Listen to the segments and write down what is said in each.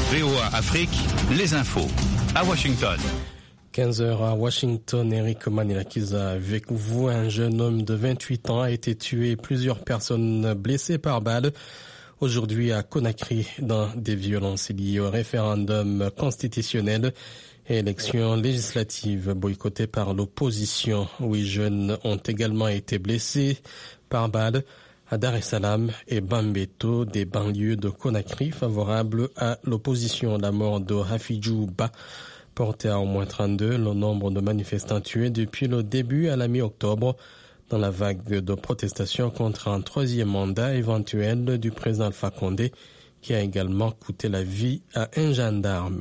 VOA Afrique, les infos. À Washington. 15h à Washington, Eric Manilakiza avec vous. Un jeune homme de 28 ans a été tué et plusieurs personnes blessées par balle aujourd'hui à Conakry dans des violences liées au référendum constitutionnel et élections législatives boycottées par l'opposition. 8 jeunes ont également été blessés par balle à Dar es Salaam et Bambeto, des banlieues de Conakry favorables à l'opposition. La mort de Hafidjou Ba portait à au moins 32 le nombre de manifestants tués depuis le début à la mi-octobre dans la vague de protestations contre un troisième mandat éventuel du président Alpha Condé qui a également coûté la vie à un gendarme.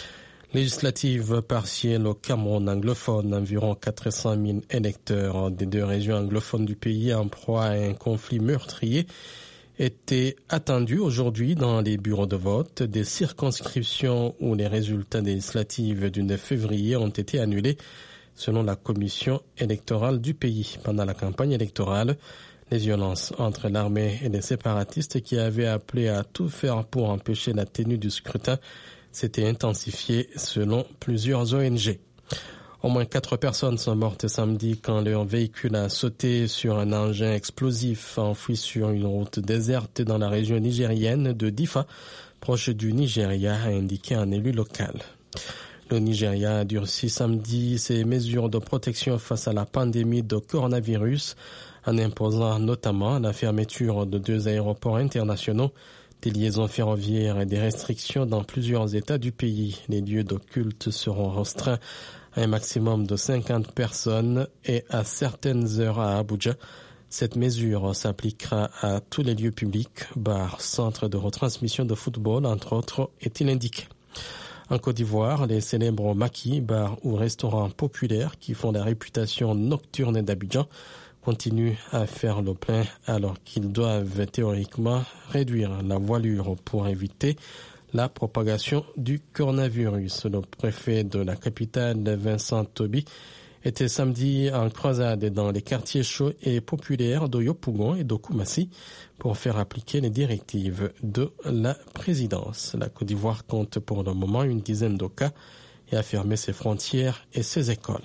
Législative partielle au Cameroun anglophone, environ 400 000 électeurs des deux régions anglophones du pays en proie à un conflit meurtrier étaient attendus aujourd'hui dans les bureaux de vote. Des circonscriptions où les résultats des législatives du 9 février ont été annulés selon la commission électorale du pays. Pendant la campagne électorale, les violences entre l'armée et les séparatistes qui avaient appelé à tout faire pour empêcher la tenue du scrutin s'était intensifié selon plusieurs ONG. Au moins 4 personnes sont mortes samedi quand leur véhicule a sauté sur un engin explosif enfoui sur une route déserte dans la région nigérienne de Diffa, proche du Nigeria, a indiqué un élu local. Le Nigeria a durci samedi ses mesures de protection face à la pandémie de coronavirus en imposant notamment la fermeture de 2 aéroports internationaux, des liaisons ferroviaires et des restrictions dans plusieurs États du pays. Les lieux de culte seront restreints à un maximum de 50 personnes et à certaines heures à Abuja. Cette mesure s'appliquera à tous les lieux publics, bars, centres de retransmission de football, entre autres, est-il indiqué. En Côte d'Ivoire, les célèbres maquis, bars ou restaurants populaires qui font la réputation nocturne d'Abidjan continuent à faire le plein alors qu'ils doivent théoriquement réduire la voilure pour éviter la propagation du coronavirus. Le préfet de la capitale, Vincent Toby, était samedi en croisade dans les quartiers chauds et populaires de Yopougon et de Koumassi pour faire appliquer les directives de la présidence. La Côte d'Ivoire compte pour le moment une dizaine de cas et a fermé ses frontières et ses écoles.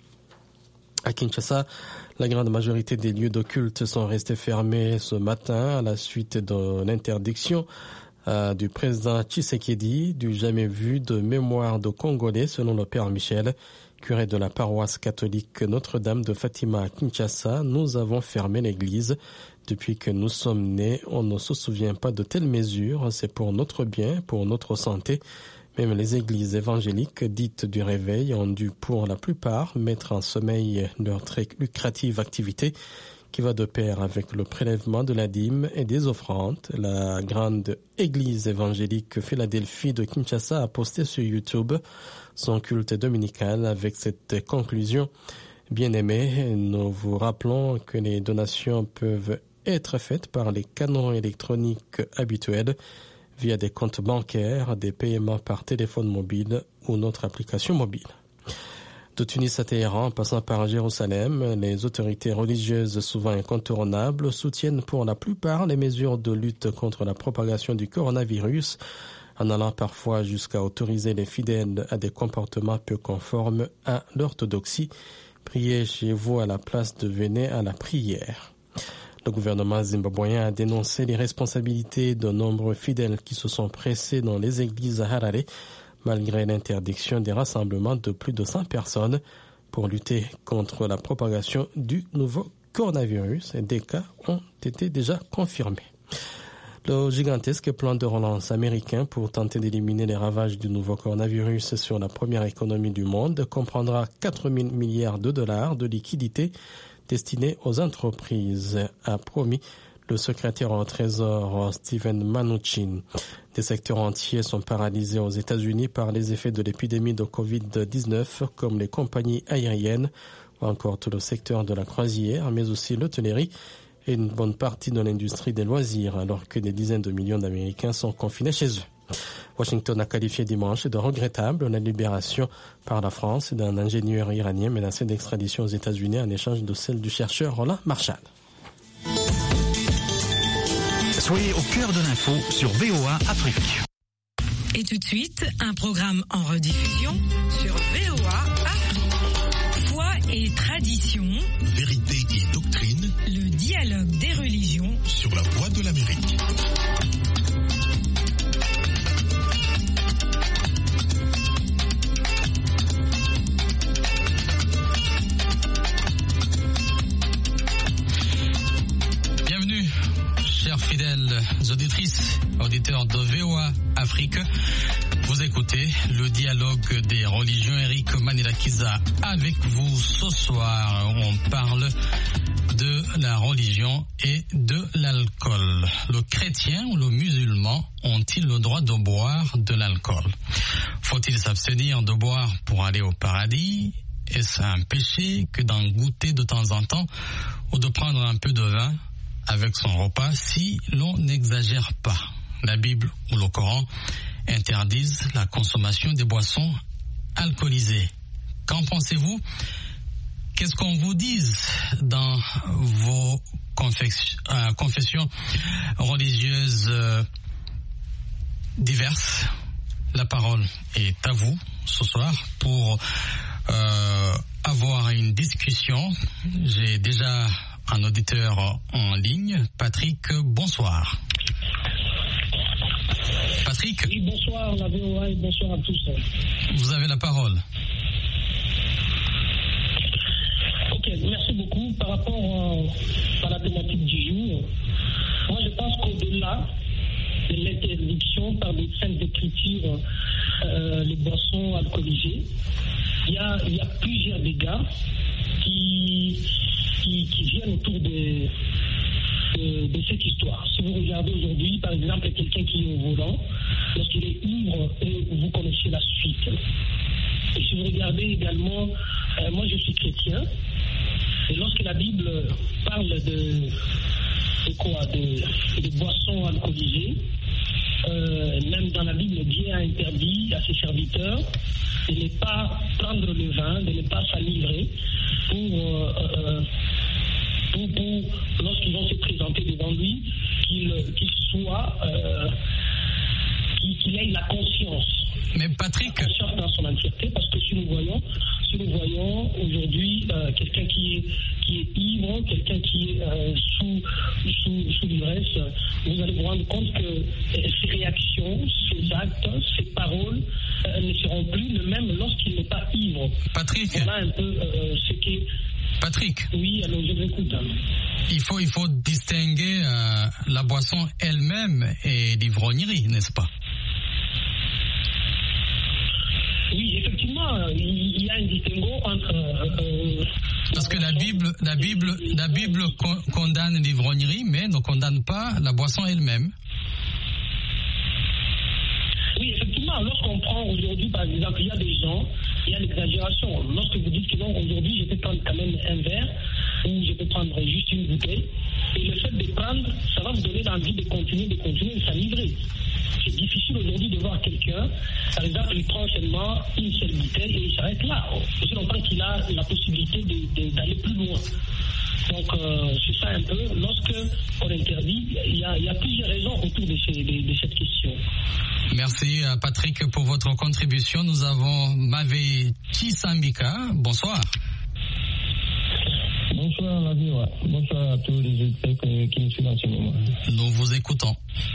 À Kinshasa, la grande majorité des lieux de culte sont restés fermés ce matin à la suite de l'interdiction du président Tshisekedi du jamais vu de mémoire de Congolais selon le père Michel, curé de la paroisse catholique Notre-Dame de Fatima à Kinshasa. Nous avons fermé l'église. Depuis que nous sommes nés, on ne se souvient pas de telles mesures. C'est pour notre bien, pour notre santé. Même les églises évangéliques dites du réveil ont dû pour la plupart mettre en sommeil leur très lucrative activité qui va de pair avec le prélèvement de la dîme et des offrandes. La grande église évangélique Philadelphie de Kinshasa a posté sur YouTube son culte dominical avec cette conclusion. Bien-aimés, nous vous rappelons que les donations peuvent être faites par les canaux électroniques habituels via des comptes bancaires, des paiements par téléphone mobile ou notre application mobile. De Tunis à Téhéran, en passant par Jérusalem, les autorités religieuses souvent incontournables soutiennent pour la plupart les mesures de lutte contre la propagation du coronavirus, en allant parfois jusqu'à autoriser les fidèles à des comportements peu conformes à l'orthodoxie. Priez chez vous à la place de venir à la prière. Le gouvernement zimbabwéen a dénoncé les responsabilités de nombreux fidèles qui se sont pressés dans les églises à Harare, malgré l'interdiction des rassemblements de plus de 100 personnes pour lutter contre la propagation du nouveau coronavirus. Et des cas ont été déjà confirmés. Le gigantesque plan de relance américain pour tenter d'éliminer les ravages du nouveau coronavirus sur la première économie du monde comprendra 4 000 milliards de dollars de liquidités destinées aux entreprises, a promis le secrétaire au Trésor Steven Mnuchin. Des secteurs entiers sont paralysés aux États-Unis par les effets de l'épidémie de Covid-19, comme les compagnies aériennes ou encore tout le secteur de la croisière, mais aussi l'hôtellerie et une bonne partie de l'industrie des loisirs, alors que des dizaines de millions d'Américains sont confinés chez eux. Washington a qualifié dimanche de regrettable la libération par la France d'un ingénieur iranien menacé d'extradition aux États-Unis en échange de celle du chercheur Roland Marshall. Soyez au cœur de l'info sur VOA Afrique. Et tout de suite, un programme en rediffusion sur VOA Afrique. Foi et tradition, vérité et doctrine, le dialogue des religions sur la voie de l'Amérique. Fidèles auditrices, auditeurs de VOA Afrique, vous écoutez le dialogue des religions. Eric Manirakiza avec vous ce soir. On parle de la religion et de l'alcool. Le chrétien ou le musulman ont-ils le droit de boire de l'alcool? Faut-il s'abstenir de boire pour aller au paradis? Est-ce un péché que d'en goûter de temps en temps ou de prendre un peu de vin avec son repas si l'on n'exagère pas? La Bible ou le Coran interdisent la consommation des boissons alcoolisées. Qu'en pensez-vous? Qu'est-ce qu'on vous dit dans vos confessions religieuses diverses? La parole est à vous ce soir pour avoir une discussion. J'ai déjà un auditeur en ligne. Patrick, bonsoir. Patrick? Oui, bonsoir la VOA et bonsoir à tous. Vous avez la parole. Ok, merci beaucoup. Par rapport à la thématique du jour, moi je pense qu'au-delà de l'interdiction par les saintes écritures, les boissons alcoolisées, il y a plusieurs dégâts qui viennent autour de cette histoire. Si vous regardez aujourd'hui, par exemple, quelqu'un qui est au volant, lorsqu'il est ivre, vous connaissez la suite. Et si vous regardez également, moi je suis chrétien, et lorsque la Bible parle de boissons alcoolisées, même dans la Bible, Dieu a interdit à ses serviteurs de ne pas prendre le vin, de ne pas s'enivrer pour lorsqu'ils vont se présenter devant lui, qu'il ait la conscience. Mais Patrick, la conscience dans son entièreté, parce que si nous voyons aujourd'hui quelqu'un qui est ivre, quelqu'un qui est sous l'ivresse, vous allez vous rendre compte que ses réactions, ses actes, ses paroles ne seront plus le même lorsqu'il n'est pas ivre. Patrick, voilà un peu ce qui. Patrick. Oui, alors je vous écoute. Il faut distinguer la boisson elle-même et l'ivrognerie, n'est-ce pas? Oui, effectivement, il y a un distinguo entre. Parce que la Bible condamne l'ivrognerie, mais ne condamne pas la boisson elle-même. Oui, effectivement, lorsqu'on prend aujourd'hui, par exemple, il y a des gens, il y a l'exagération. Lorsque vous dites que non, aujourd'hui, je peux prendre quand même un verre, ou je peux prendre juste une bouteille, et le fait de prendre, ça va vous donner l'envie de continuer de s'enivrer. C'est difficile aujourd'hui de voir quelqu'un, par exemple, il prend seulement une seule bouteille et il s'arrête là. Aussi longtemps qu'il a la possibilité d'aller plus loin. Donc, c'est ça un peu. Lorsque on interdit, il y a plusieurs raisons autour de cette question. Merci Patrick pour votre contribution. Nous avons Mavé Chisambika. Bonsoir. Bonsoir la vie, bonsoir à tous les auditeurs qui nous suivent en ce moment. Nous vous écoutons.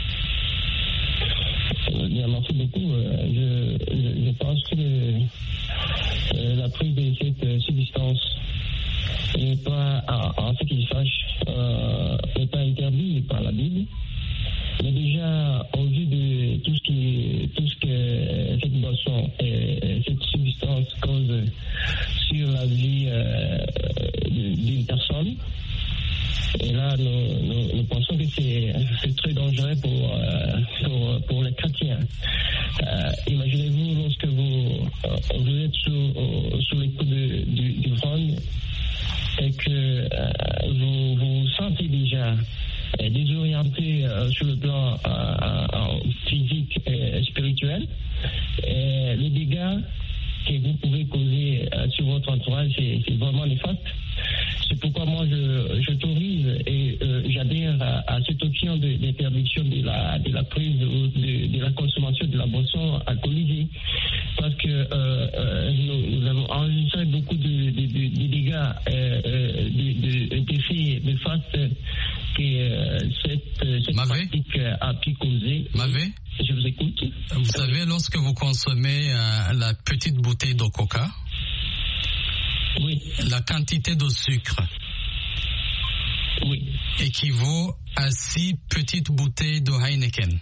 Bien, merci beaucoup. Je pense que la prise de cette substance n'est pas, en ce qu'il sache, n'est pas interdite par la Bible. Mais déjà, au vu de tout ce que cette boisson, cette substance cause sur la vie d'une personne, et là, nous pensons que c'est très dangereux pour les chrétiens. Imaginez-vous lorsque vous êtes sous les coups du vent et que vous vous sentez déjà désorienté sur le plan physique et spirituel. Et les dégâts que vous pouvez causer sur votre entourage, c'est vraiment néfaste. C'est pourquoi moi j'autorise et j'adhère à cette option d'interdiction de la prise ou de la consommation de la boisson alcoolisée, parce que nous avons enregistré beaucoup de dégâts, d'effets néfastes que cette pratique a pu causer. Mavé, je vous écoute. Vous savez, lorsque vous consommez la petite bouteille de coca, oui, la quantité de sucre, oui, équivaut à 6 petites bouteilles de Heineken.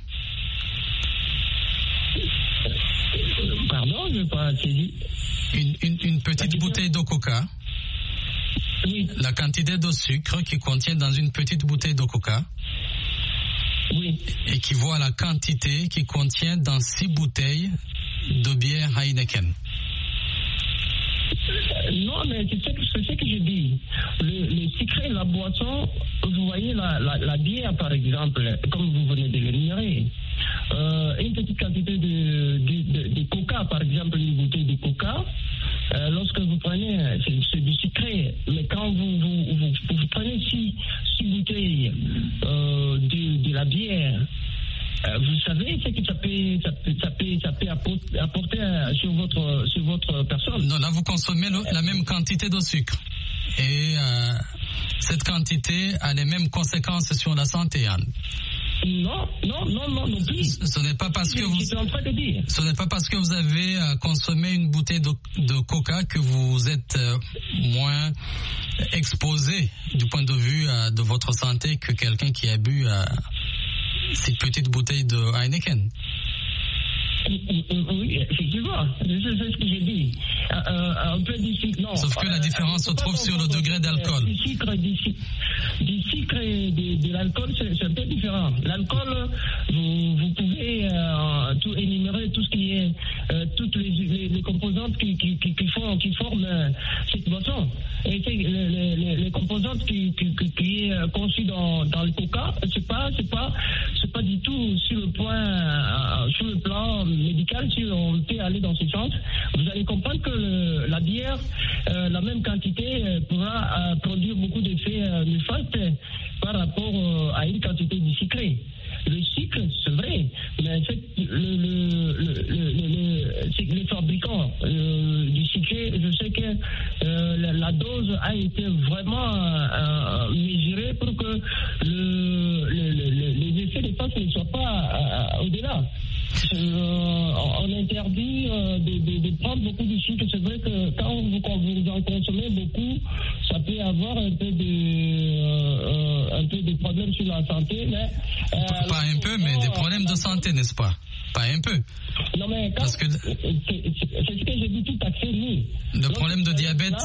Pardon, je n'ai pas saisi. Une petite bouteille de coca, oui, la quantité de sucre qui contient dans une petite bouteille de coca, oui, équivaut à la quantité qui contient dans 6 bouteilles de bière Heineken. Non, mais c'est ce que je dis. Le sucré, la boisson, vous voyez la bière par exemple, comme vous venez de l'énumérer, une petite quantité de coca, par exemple une bouteille de coca, lorsque vous prenez, c'est du sucré, mais quand vous prenez 6 bouteilles de la bière, vous savez ce que ça peut apporter sur votre personne. Non, là vous consommez la même quantité de sucre. Et cette quantité a les mêmes conséquences sur la santé, Anne. Non plus. Ce n'est pas parce que j'étais en train de dire. Ce n'est pas parce que vous avez consommé une bouteille de coca que vous êtes moins exposé du point de vue de votre santé que quelqu'un qui a bu cette petite bouteille de Heineken. Oui, effectivement, c'est ce que j'ai dit. Un peu du sucre, non. Sauf que la différence se trouve sur le degré d'alcool. Du sucre et de l'alcool, c'est un peu différent. L'alcool, vous pouvez tout énumérer, tout ce qui est, toutes les composantes qui forment cette boisson. Et les composantes qui est conçues dans le coca, c'est pas du tout sur le plan médical. Si on peut aller dans ce sens, vous allez comprendre que la bière, la même quantité, pourra produire beaucoup d'effets néfastes par rapport à une quantité de sucré. Le sucre, c'est vrai, mais les fabricants du sucré, je sais que la dose a été vraiment mesurée pour que les effets néfastes ne soient pas au-delà. On interdit de prendre beaucoup de sucre. C'est vrai que quand vous en consommez beaucoup, ça peut avoir un peu de problèmes sur la santé. Mais, pas un peu, mais des problèmes de santé, n'est-ce pas? Pas un peu. Non, mais parce que c'est ce que j'ai dit tout à fait, oui. Le problème de diabète,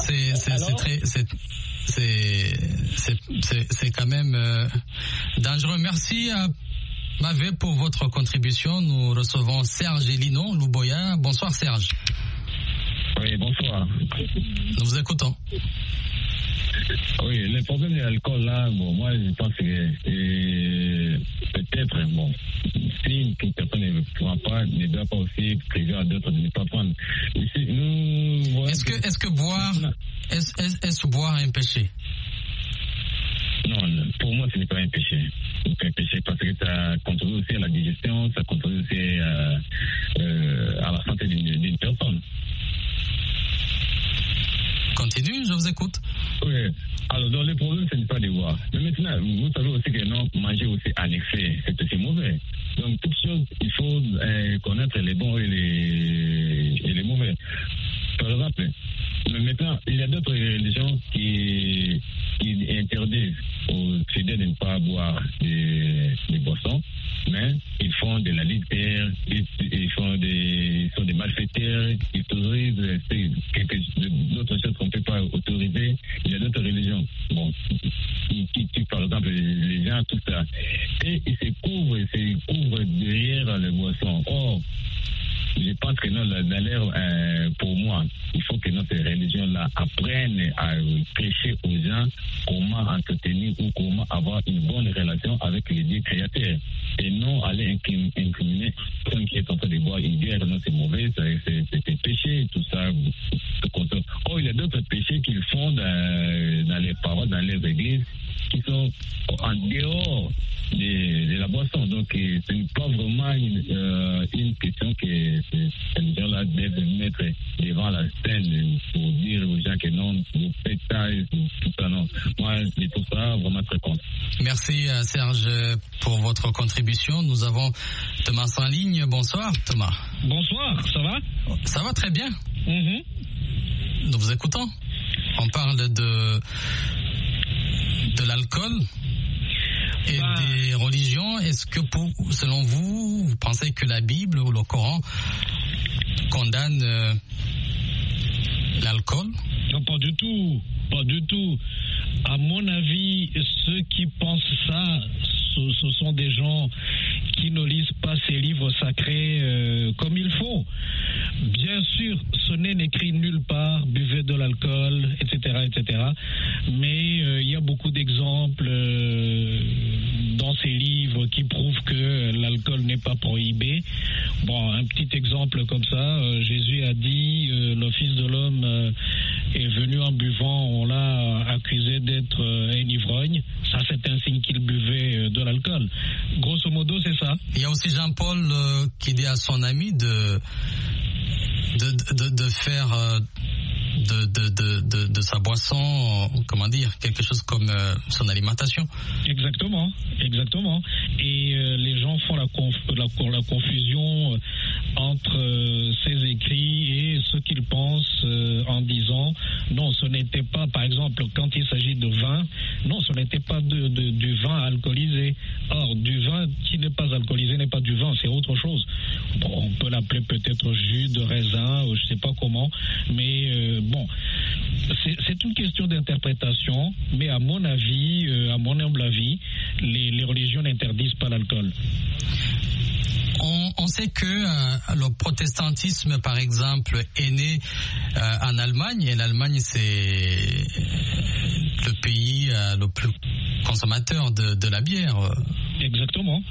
c'est quand même dangereux. Merci à Mavé pour votre contribution. Nous recevons Serge et Lino Louboya. Bonsoir Serge. Oui, bonsoir. Nous vous écoutons. Oui, le problème de l'alcool là, bon, moi je pense que peut-être, bon, si une personne ne prend pas, ne doit pas aussi prévenir à d'autres de ne pas prendre. Est-ce que boire est un péché? Non, pour moi, ce n'est pas un péché. C'est pas un péché parce que ça contribue aussi à la digestion, ça contribue aussi à la santé d'une personne. Continue, je vous écoute. Oui, alors dans le problème, ce n'est pas de boire. Mais maintenant, vous savez aussi que non, manger aussi en excès, c'est aussi mauvais. Donc, toutes choses, il faut connaître les bons et les mauvais. Par exemple, mais maintenant, il y a d'autres religions qui interdisent aux fidèles de ne pas boire des boissons, mais ils font de la litère, ils sont des malfaiteurs, ils autorisent d'autres choses qu'on ne peut pas autoriser. Il y a d'autres religions, bon, qui tuent par exemple les gens, tout ça. Et ils se couvrent derrière les boissons. Or, je pense que non, d'ailleurs, pour moi, il faut que notre religion-là apprenne à prêcher aux gens comment entretenir ou comment avoir une bonne relation avec les dieux créateurs. Et non aller incriminer quelqu'un qui est en train de boire une bière, non, c'est mauvais, c'est péché, tout ça. Or, il y a d'autres péchés qu'ils font dans les paroles ces gens-là doivent mettre devant la scène pour dire aux gens que non, vous faites ça et tout ça, non. Moi, je trouve ça vraiment très con. Merci Serge pour votre contribution. Nous avons Thomas en ligne. Bonsoir Thomas. Bonsoir, ça va? Ça va très bien. Mm-hmm. Nous vous écoutons. On parle de l'alcool et des religions. Est-ce que selon vous, vous pensez que la Bible ou le Coran condamne l'alcool? Non, pas du tout. Pas du tout. À mon avis, ceux qui pensent ça, ce sont des gens qui ne lisent pas ces livres sacrés comme il faut. Bien sûr, ce n'est écrit nulle part, buvez de l'alcool, etc., etc. Mais il y a beaucoup d'exemples dans ces livres qui prouvent que l'alcool n'est pas prohibé. Bon, un petit exemple comme ça, Jésus a dit, le Fils de l'homme est venu en buvant, on l'a accusé d'être un ivrogne. Ça, c'est un signe qu'il buvait de l'alcool. Grosso modo, c'est ça. Il y a aussi Jean-Paul qui dit à son ami de faire de sa boisson, comment dire, quelque chose comme son alimentation. Exactement. Et les gens font la confusion entre ces écrits et ce qu'ils pensent en disant non, ce n'était pas, par exemple, quand il s'agit de vin, non, ce n'était pas du vin alcoolisé. Or, du vin qui n'est pas alcoolisé n'est pas du vin, c'est autre chose. Bon, on peut l'appeler peut-être jus de raisin, ou je ne sais pas comment, mais bon, c'est une question d'interprétation, mais à mon avis, à mon humble avis, les religions n'interdisent pas l'alcool. On sait que le protestantisme, par exemple, est né en Allemagne, et l'Allemagne, c'est le pays le plus consommateur de la bière. Exactement.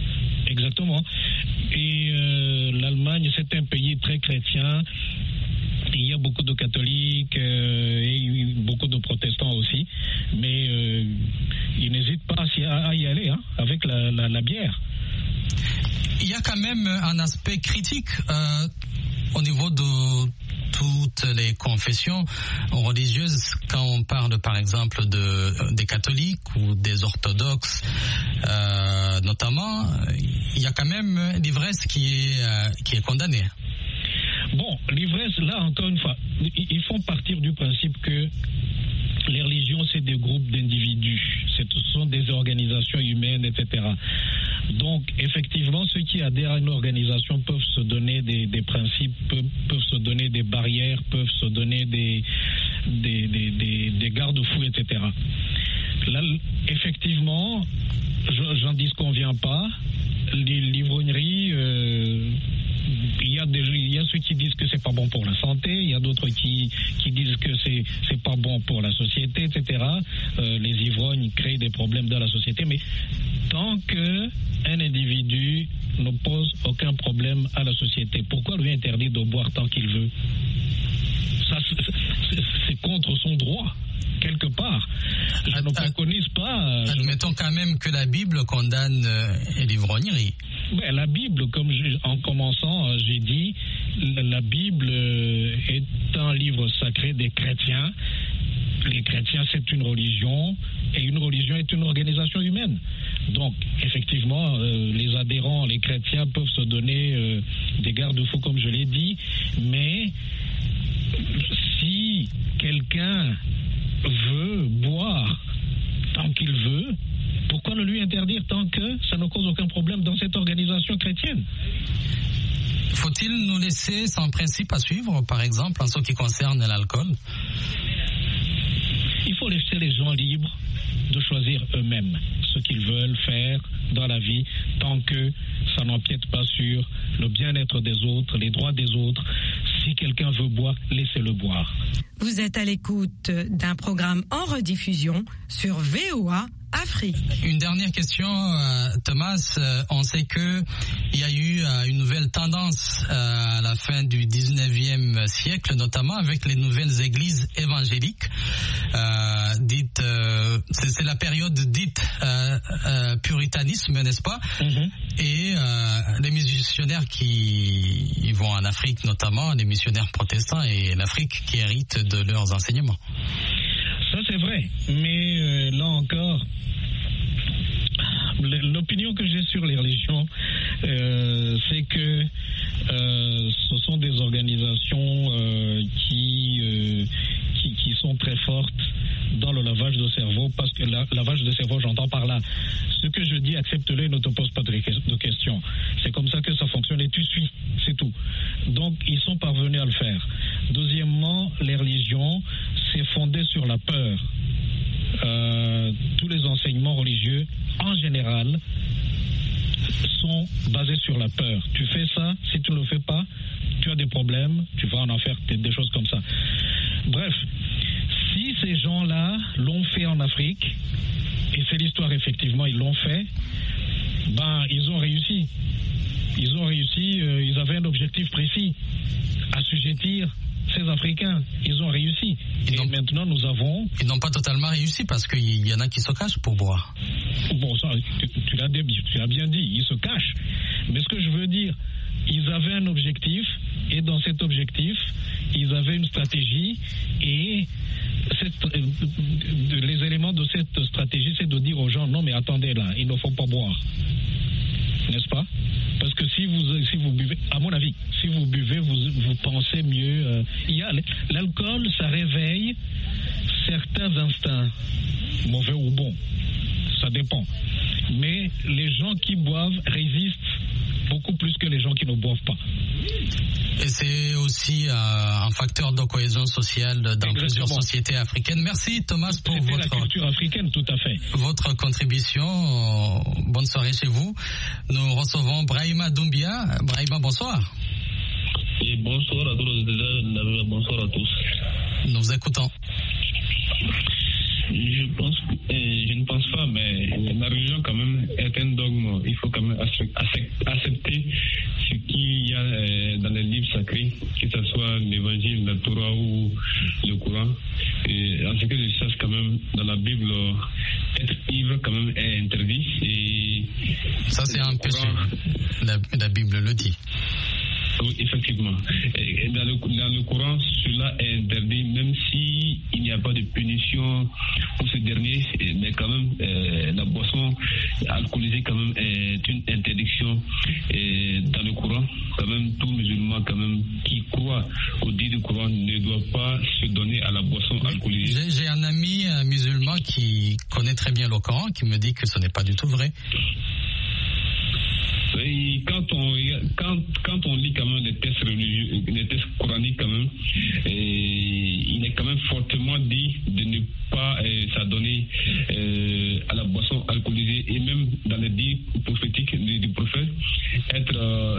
Et l'Allemagne, c'est un pays très chrétien. Il y a beaucoup de catholiques et beaucoup de protestants aussi, mais ils n'hésitent pas à y aller avec la bière. Il y a quand même un aspect critique au niveau de toutes les confessions religieuses quand on parle par exemple des catholiques ou des orthodoxes notamment. Il y a quand même l'ivresse qui est condamnée. Bon, l'ivresse, là encore une fois, ils font partir du principe que les religions, c'est des groupes d'individus, ce sont des organisations humaines, etc. Donc, effectivement, ceux qui adhèrent à une organisation peuvent se donner des principes, peuvent se donner des barrières, peuvent se donner des garde-fous, etc. Là, effectivement, j'en disconviens pas. L'ivrognerie, il y a ceux qui disent que c'est pas bon pour la santé, il y a d'autres qui disent que c'est pas bon pour la société, etc. Les ivrognes créent des problèmes dans la société, mais tant que un individu ne pose aucun problème à la société, pourquoi lui interdire de boire tant qu'il veut? Ça, c'est contre son droit, quelque part. Je ne préconise pas. Admettons quand même que la Bible condamne l'ivrognerie. Ouais, la Bible, comme en commençant, j'ai dit, la Bible est un livre sacré des chrétiens. Les chrétiens, c'est une religion, et une religion est une organisation humaine. Donc, effectivement, les adhérents, les chrétiens peuvent se donner des garde-fous, comme je l'ai dit, mais si quelqu'un veut boire tant qu'il veut, pourquoi ne lui interdire tant que ça ne cause aucun problème dans cette organisation chrétienne? Faut-il nous laisser sans principe à suivre, par exemple, en ce qui concerne l'alcool? Il faut laisser les gens libres de choisir eux-mêmes ce qu'ils veulent faire dans la vie, tant que ça n'empiète pas sur le bien-être des autres, les droits des autres. Si quelqu'un veut boire, laissez-le boire. Vous êtes à l'écoute d'un programme en rediffusion sur VOA Afrique. Une dernière question, Thomas. On sait que il y a eu une nouvelle tendance à la fin du 19e siècle, notamment avec les nouvelles églises évangéliques. dite, c'est la période dite puritanisme, n'est-ce pas? Et les missionnaires qui vont en Afrique notamment, les missionnaires protestants et l'Afrique qui héritent de leurs enseignements. Ça c'est vrai, mais là encore, l'opinion que j'ai sur les religions, c'est que ce sont des organisations qui sont très fortes dans le lavage de cerveau, parce que lavage de cerveau, j'entends par là, ce que je dis, accepte-le et ne te pose pas de questions. C'est comme ça que ça fonctionne et tu suis, c'est tout. Donc, ils sont parvenus à le faire. Deuxièmement, les religions, c'est fondé sur la peur. Tous les enseignements religieux, en général, sont basés sur la peur. Tu fais ça, si tu ne le fais pas, tu as des problèmes, tu vas en enfer, des choses comme ça. Bref, si ces gens-là l'ont fait en Afrique, et c'est l'histoire effectivement, ils l'ont fait, ils ont réussi. Ils ont réussi, ils avaient un objectif précis, assujettir ces Africains. Ils ont réussi. Et maintenant, nous avons... Ils n'ont pas totalement réussi parce qu'il y en a qui se cachent pour boire. Bon, ça, tu l'as bien dit, ils se cachent. Mais ce que je veux dire, ils avaient un objectif, et dans cet objectif, ils avaient une stratégie, et les éléments de cette stratégie, c'est de dire aux gens, non mais attendez là, il ne faut pas boire. N'est-ce pas? Parce que si vous buvez, à mon avis, si vous buvez, vous pensez mieux. L'alcool, ça réveille certains instincts, mauvais ou bons, ça dépend. Mais les gens qui boivent résistent beaucoup plus que les gens qui ne boivent pas. Et c'est aussi un facteur de cohésion sociale dans plusieurs sociétés africaines. Merci Thomas pour la culture africaine, tout à fait. Votre contribution. Bonne soirée chez vous. Nous recevons Brahima Doumbia. Brahima, bonsoir. Et bonsoir à tous. Bonsoir à tous. Nous vous écoutons. Je ne pense pas, mais la religion quand même est un dogme. Il faut quand même accepter ce qu'il y a dans les livres sacrés, que ce soit l'évangile, la Torah ou le Coran. Et en ce que je sache quand même, dans la Bible, être ivre quand même est interdit. Et ça c'est un péché. La Bible le dit. Oui, effectivement. Et dans le Coran, cela est interdit, même s'il n'y a pas de punition pour ce dernier, mais quand même, la boisson alcoolisée quand même est une interdiction. Et dans le Coran, quand même, tout musulman quand même qui croit au dit du Coran ne doit pas se donner à la boisson alcoolisée. J'ai un ami musulman qui connaît très bien le Coran, qui me dit que ce n'est pas du tout vrai. Et quand on lit quand même les textes religieux, les textes coraniques quand même, il est quand même fortement dit de ne pas s'adonner à la boisson alcoolisée, et même dans les dits prophétiques du prophète, être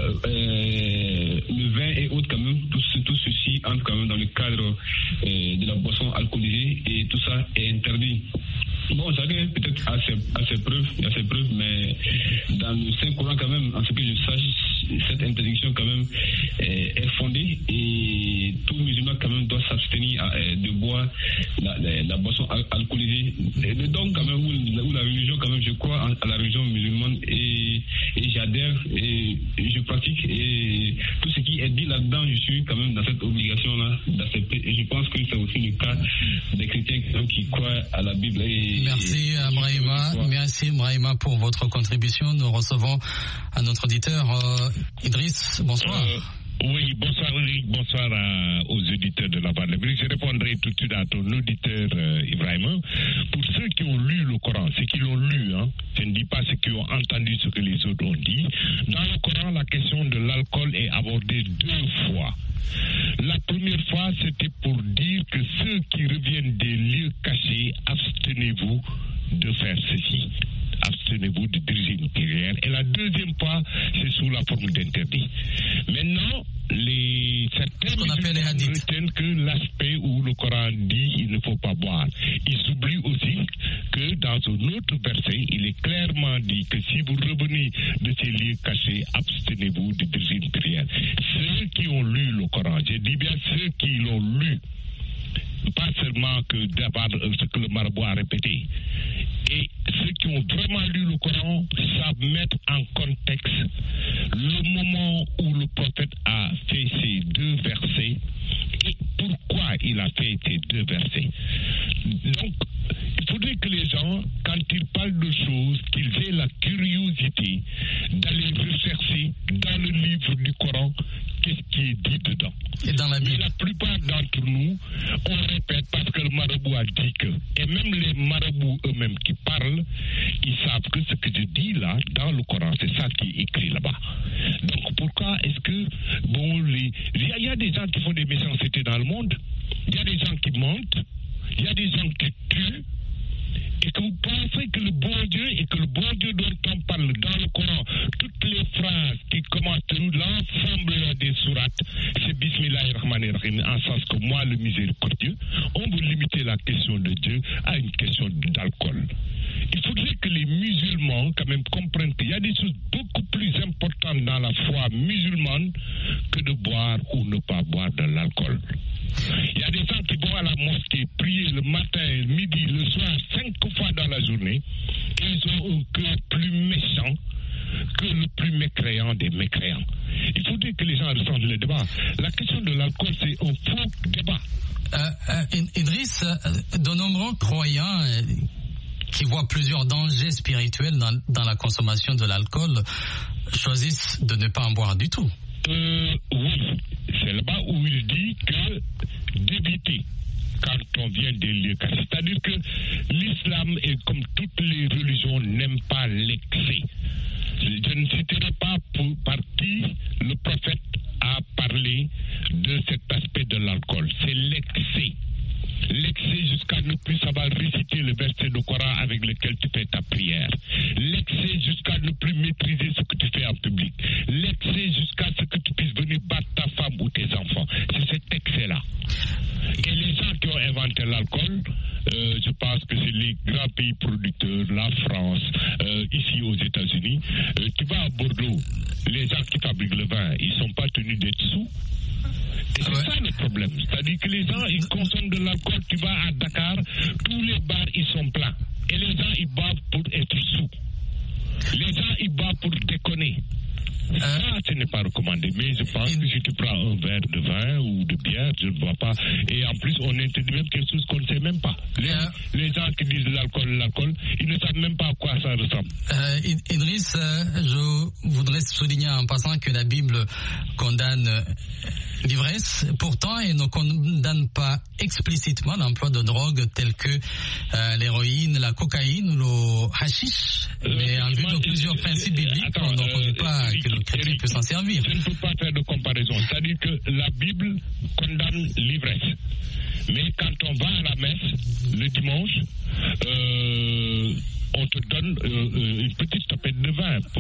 le vin et autres quand même, tout ceci entre quand même dans le cadre de la boisson alcoolisée, et tout ça est interdit. Bon, chacun peut-être a ses preuves, mais dans le Saint-Coran quand même, en ce que je sache, cette interdiction quand même est fondée, et tout musulman quand même doit s'abstenir de boire la boisson alcoolisée. Et donc quand même, où la religion quand même, je crois à la religion musulmane, et j'adhère et je pratique, et tout ce qui est dit là-dedans, je suis quand même dans cette obligation-là d'accepter. Et je pense que c'est aussi le cas des chrétiens qui croient à la Bible. Merci Brahima. Merci Brahima pour votre contribution. Nous recevons un autre auditeur, Idriss. Bonsoir. Oui, bonsoir Eric, bonsoir aux auditeurs de la Voix de l'Amérique. Je répondrai tout de suite à ton auditeur Ibrahim. Pour ceux qui ont lu le Coran, ceux qui l'ont lu, je ne dis pas ceux qui ont entendu ce que les autres ont dit. Dans le Coran, la question de l'alcool est abordée 2 fois. La première fois, c'était pour dire que ceux qui reviennent des lieux cachés, abstenez-vous de faire ceci. Abstenez-vous de diriger une prière. Et la deuxième fois, c'est sous la forme d'interdit. Maintenant, certains retiennent que l'aspect où le Coran dit il ne faut pas boire. Ils oublient aussi que dans un autre verset, il est clairement dit que si vous revenez de ces lieux cachés, abstenez-vous de diriger une prière. Ceux qui ont lu le Coran, je dis bien ceux qui l'ont lu, pas seulement simplement que d'avoir ce que le marabout a répété. Et ceux qui ont vraiment lu le Coran savent mettre en contexte le moment où le prophète a fait ces 2 versets et pourquoi il a fait ces 2 versets. Donc, il faudrait que les gens, quand ils parlent de choses, qu'ils aient la curiosité d'aller rechercher dans le livre du Coran qu'est-ce qui est dit dedans. Et dans la Bible. Mais la plupart d'entre nous, on répète parce que le marabout a dit que. Et même les marabouts eux-mêmes qui parlent, ils savent que ce que je dis là, dans le Coran, c'est ça qui est écrit là-bas. Donc pourquoi est-ce que, il y a des gens qui font des méchancetés dans le monde, il y a des gens qui mentent, il y a des gens qui tuent, et que vous pensez que le bon Dieu dont on parle dans le Coran, toutes les phrases qui commencent l'ensemble des sourates, c'est Bismillahirrahmanirrahim, en sens que moi, le miséricordieux, on veut limiter la question de Dieu à une question d'alcool. Il faudrait que les musulmans quand même comprennent qu'il y a des choses beaucoup plus importantes dans la foi musulmane que de boire ou ne pas boire de l'alcool. Il y a des gens qui vont à la mosquée prier le matin, le midi, le soir, 5 fois dans la journée. Ils ont un cœur plus méchant que le plus mécréant des mécréants. Il faudrait que les gens ressentent le débat. La question de l'alcool, c'est un faux débat. Idriss, de nombreux croyants qui voient plusieurs dangers spirituels dans la consommation de l'alcool choisissent de ne pas en boire du tout. Oui, c'est là-bas où il dit que d'éviter quand on vient des lieux cassés. C'est-à-dire que l'islam, est comme toutes les religions, n'aime pas l'excès. Je ne citerai pas par qui le prophète a parlé de cet aspect de l'alcool. C'est l'excès. L'excès jusqu'à ne plus savoir réciter le verset du Coran avec lequel tu fais ta prière. L'excès jusqu'à ne plus maîtriser ce que tu fais en public. L'excès jusqu'à ce que tu puisses venir battre ta femme ou tes enfants. C'est cet excès-là. Et les gens qui ont inventé l'alcool, je pense que c'est les grands pays producteurs, la France, ici aux États-Unis. Tu vas à Bordeaux, les gens qui fabriquent le vin, ils ne sont pas tenus d'être sous. Et c'est ça le problème. C'est-à-dire que les gens, ils consomment de l'alcool. Tu vas à Dakar, tous les bars, ils sont pleins. Et les gens, ils boivent pour être sous. Les gens, ils boivent pour déconner. Ça, ce n'est pas recommandé. Mais je pense que si tu prends un verre de vin ou de bière, je ne vois pas. Et en plus, on interdit même quelque chose qu'on ne sait même pas. Les gens qui disent l'alcool, ils ne savent même pas à quoi ça ressemble. Idriss, je voudrais souligner en passant que la Bible condamne l'ivresse. Pourtant, elle ne condamne pas explicitement l'emploi de drogues telles que l'héroïne, la cocaïne ou le hashish. Mais en vue de plusieurs principes bibliques, on ne reconnaît pas que le chrétien peut s'en servir. Je ne peux pas faire de comparaison. C'est-à-dire que la Bible condamne l'ivresse. Mais quand on va à la messe le dimanche, on te donne une petite tapette de vin pour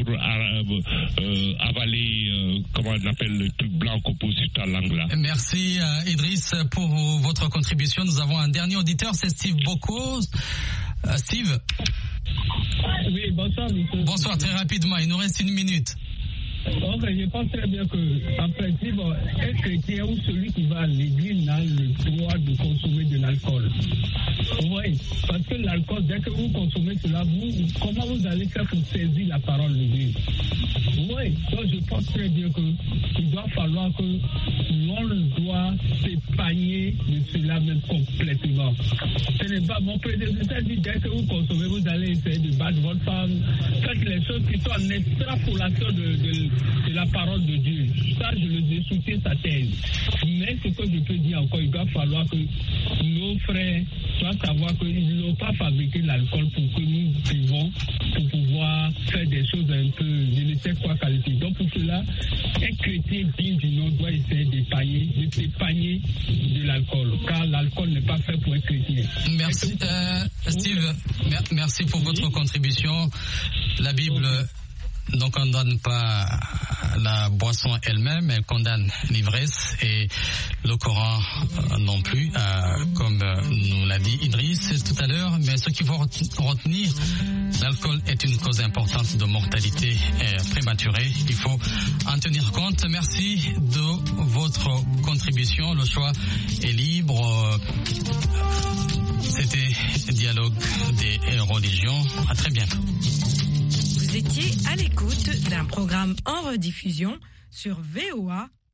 avaler, comment on appelle, le truc blanc qu'on pose sur ta langue là. Merci Idriss pour votre contribution. Nous avons un dernier auditeur, c'est Steve Bocco. Steve. Oui, bonsoir, monsieur. Bonsoir, très rapidement, il nous reste 1 minute. Donc, je pense très bien que, en principe, un chrétien ou celui qui va à l'église n'a le droit de consommer de l'alcool. Oui, parce que l'alcool, dès que vous consommez cela, comment vous allez faire pour saisir la parole de Dieu? Oui, donc je pense très bien qu'il doit falloir que l'on doit s'épargner de cela même complètement. Ce n'est pas mon prédécesseur dit, dès que vous consommez, vous allez essayer de battre votre femme. Faites les choses qui sont en extrapolation de la parole de Dieu. Ça, je soutiens sa thèse. Mais ce que je peux dire encore, il va falloir que nos frères doivent savoir qu'ils n'ont pas fabriqué l'alcool pour que nous buvons, pour pouvoir faire des choses un peu, je ne sais quoi qualité. Donc pour cela, un chrétien digne du nom doit essayer de s'épargner de l'alcool, car l'alcool n'est pas fait pour un chrétien. Merci Steve, merci pour votre contribution. La Bible ne condamne pas la boisson elle-même, elle condamne l'ivresse et le Coran non plus, comme nous l'a dit Idriss tout à l'heure. Mais ce qu'il faut retenir, l'alcool est une cause importante de mortalité prématurée. Il faut en tenir compte. Merci de votre contribution. distribution. Le choix est libre. C'était Dialogue des religions. À très bientôt. Vous étiez à l'écoute d'un programme en rediffusion sur VOA